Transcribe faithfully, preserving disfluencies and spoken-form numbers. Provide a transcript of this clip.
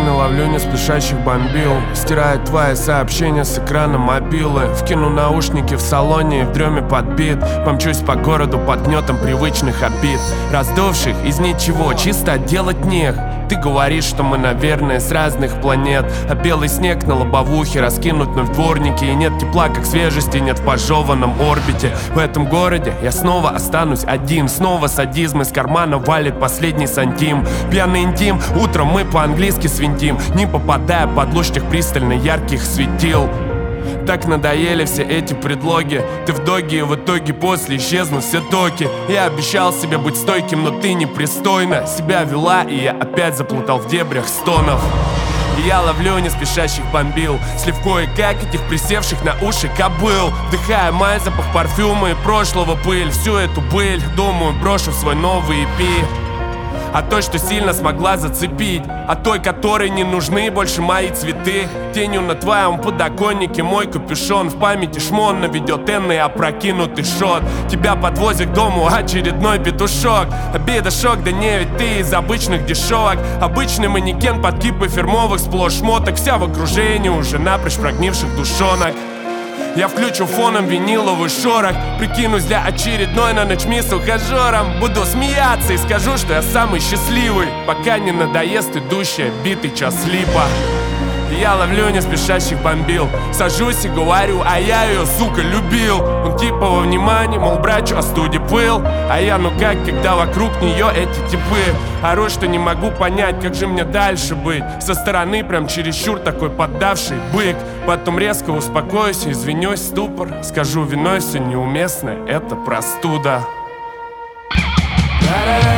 экраны, ловлю не спешащих бомбил. Стирает твои сообщения с экрана мобилы. Вкину наушники в салоне и в дреме подбит. Помчусь по городу под гнетом привычных обид, раздувших из ничего, чисто делать нех. Ты говоришь, что мы, наверное, с разных планет, а белый снег на лобовухе раскинут на дворнике. И нет тепла, как свежести, нет в пожеванном орбите. В этом городе я снова останусь один. Снова садизм из кармана валит последний сантим. Пьяный интим, утром мы по-английски свинтим, не попадая под луч тех пристально ярких светил. Так надоели все эти предлоги. Ты в доге, и в итоге после исчезнут все токи. Я обещал себе быть стойким, но ты непристойно себя вела, и я опять заплутал в дебрях стонов. И я ловлю не спешащих бомбил, сливкой, как этих присевших на уши кобыл. Вдыхая май, запах парфюма и прошлого пыль. Всю эту пыль, думаю, брошу в свой новый и пи. А той, что сильно смогла зацепить, а той, которой не нужны больше мои цветы. Тенью на твоем подоконнике мой капюшон. В памяти шмон наведет энный опрокинутый шот. Тебя подвозит к дому очередной петушок. Обида, шок, да не ведь ты из обычных дешевок. Обычный манекен под кипы фирмовых сплошь шмоток. Вся в окружении уже напрочь прогнивших душонок. Я включу фоном виниловый шорох, прикинусь для очередной на ночь мисс ухажером. Буду смеяться и скажу, что я самый счастливый, пока не надоест идущая битый час липа. Я ловлю не спешащих бомбил, сажусь и говорю, а я ее, сука, любил. Он типа во внимании, мол, брачу, а студи пыл. А я, ну как, когда вокруг нее эти типы. Ору, что не могу понять, как же мне дальше быть. Со стороны прям чересчур такой поддавший бык. Потом резко успокоюсь и извинюсь, ступор. Скажу, виной все неуместное, это простуда.